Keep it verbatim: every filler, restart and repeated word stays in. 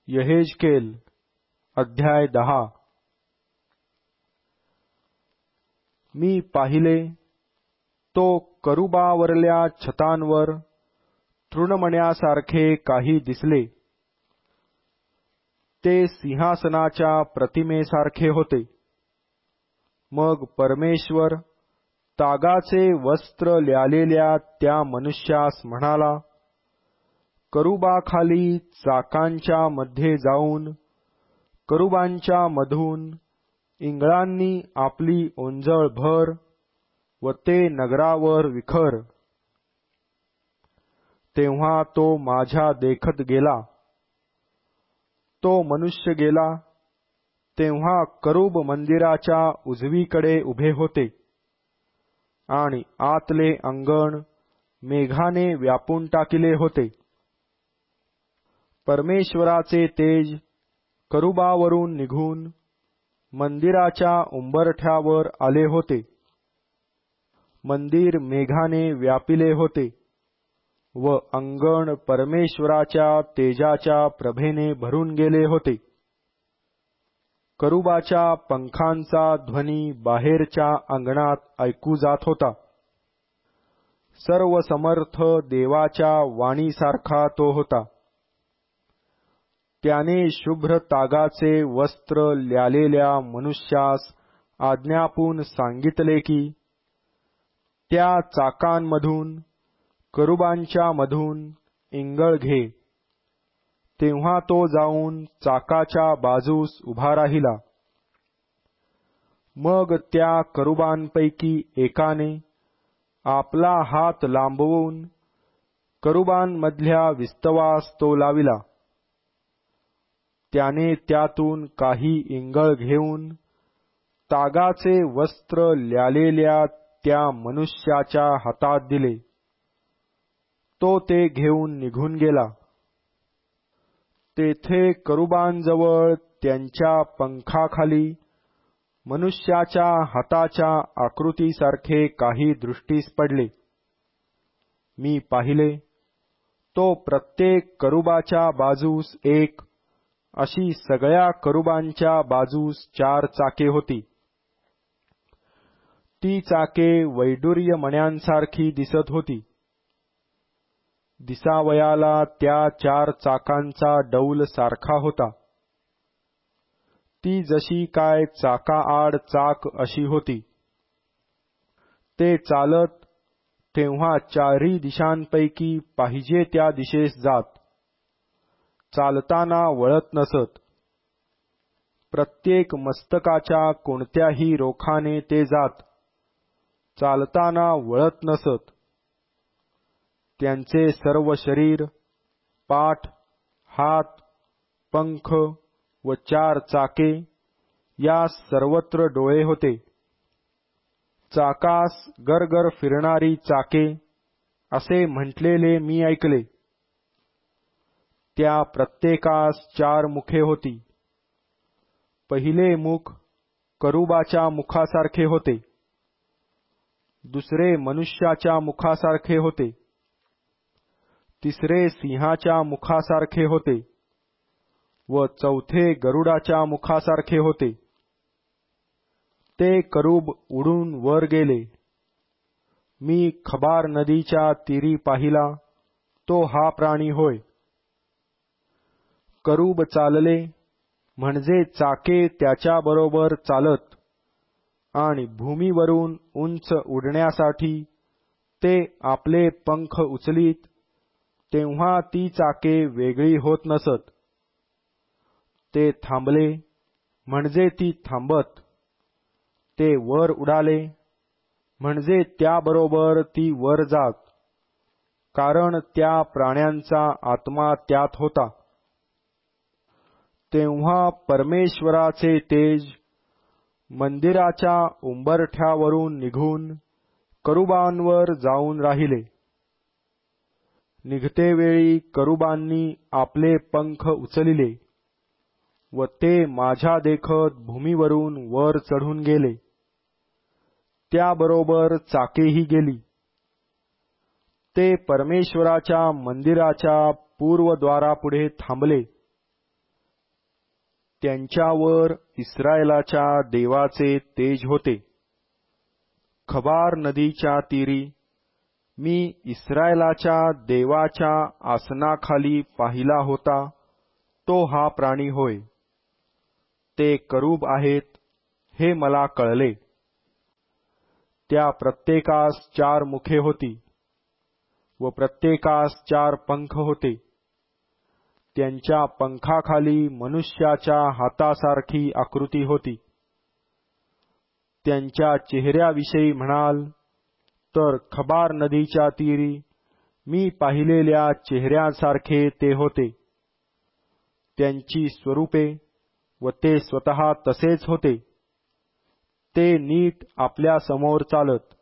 यहेजकेल अध्याय दहा. मी पाहिले, तो करुबावरल्या छतांवर तृणमण्यासारखे काही दिसले. ते सिंहासनाच्या प्रतिमेसारखे होते. मग परमेश्वर तागाचे वस्त्र ल्यालेल्या त्या मनुष्यास म्हणाला, करुबाखाली चाकांच्या मध्ये जाऊन करुबांच्या मधून इंगळांनी आपली ओंजळ भर व ते नगरावर विखर. तेव्हा तो माझ्या देखत गेला. तो मनुष्य गेला तेव्हा करूब मंदिराच्या उजवीकडे उभे होते आणि आतले अंगण मेघाने व्यापून टाकिले होते. परमेश्वराचे तेज करुबावरून निघून मंदिराच्या उंबरठ्यावर आले होते. मंदिर मेघाने व्यापिले होते व अंगण परमेश्वराच्या तेजाच्या प्रभेने भरून गेले होते. करुबाच्या पंखांचा ध्वनी बाहेरच्या अंगणात ऐकू जात होता. सर्व समर्थ देवाच्या वाणीसारखा तो होता. त्याने शुभ्र तागाचे वस्त्र ल्यालेल्या मनुष्यास आज्ञापून सांगितले की, त्या चाकांमधून करुबांच्या मधून इंगळ घे. तेव्हा तो जाऊन चाकाच्या बाजूस उभा राहिला. मग त्या करुबांपैकी एकाने आपला हात लांबवून करुबांमधल्या विस्तवास तो लाविला. त्याने त्यातून काही इंगळ घेऊन तागाचे वस्त्र ल्यालेल्या त्या मनुष्याच्या हातात दिले. तो ते घेऊन निघून गेला. तेथे करुबांजवळ त्यांच्या पंखाखाली मनुष्याच्या हाताच्या आकृतीसारखे काही दृष्टीस पडले. मी पाहिले, तो प्रत्येक करुबाच्या बाजूस एक, अशी सगळ्या करुबांच्या बाजूस चार चाके होती. ती चाके वैडूर्य मण्यांसारखी दिसत होती. दिसावयाला त्या चार चाकांचा डौल सारखा होता. ती जशी काय चाकाआड चाक अशी होती. ते चालत तेव्हा चारी दिशांपैकी पाहिजे त्या दिशेस जात. चालताना वळत नसत. प्रत्येक मस्तकाच्या कोणत्याही रोखाने ते जात. चालताना वळत नसत. त्यांचे सर्व शरीर, पाठ, हात, पंख व चार चाके या सर्वत्र डोळे होते. चाकास गरगर फिरणारी चाके असे म्हटलेले मी ऐकले. त्या प्रत्येकास चार मुखे होती. पहिले मुख करुबाच्या मुखासारखे होते. दुसरे मनुष्याच्या मुखासारखे होते. तिसरे सिंहाच्या मुखासारखे होते व चौथे गरुडाच्या मुखासारखे होते. ते करूब उडून वर गेले. मी खबार नदीच्या तीरी पाहिला, तो हा प्राणी होय. करूब चालले म्हणजे चाके त्याच्याबरोबर चालत आणि भूमीवरून उंच उडण्यासाठी ते आपले पंख उचलीत, तेव्हा ती चाके वेगळी होत नसत. ते थांबले म्हणजे ती थांबत. ते वर उडाले म्हणजे त्याबरोबर ती वर जात, कारण त्या प्राण्यांचा आत्मा त्यात होता. तेव्हा परमेश्वराचे तेज मंदिराच्या उंबरठ्यावरून निघून करुबांवर जाऊन राहिले. निघतेवेळी करुबांनी आपले पंख उचलिले व ते माझ्या देखत भूमीवरून वर चढून गेले. त्याबरोबर चाकेही गेली. ते परमेश्वराच्या मंदिराच्या पूर्वद्वारापुढे थांबले. त्यांच्यावर इस्रायलाच्या देवाचे तेज होते. खबार नदीच्या तीरी मी इस्रायलाच्या देवाच्या आसनाखाली पाहिला होता, तो हा प्राणी होय. ते करूब आहेत हे मला कळले. त्या प्रत्येकास चार मुखे होती व प्रत्येकास चार पंख होते. त्यांच्या पंखाखाली मनुष्याच्या हातासारखी आकृती होती. त्यांच्या चेहऱ्याविषयी म्हणाल तर खबार नदीच्या तीरी मी पाहिलेल्या चेहऱ्यासारखे ते होते. त्यांची स्वरूपे व ते स्वतः तसेच होते. ते नीट आपल्या समोर चालत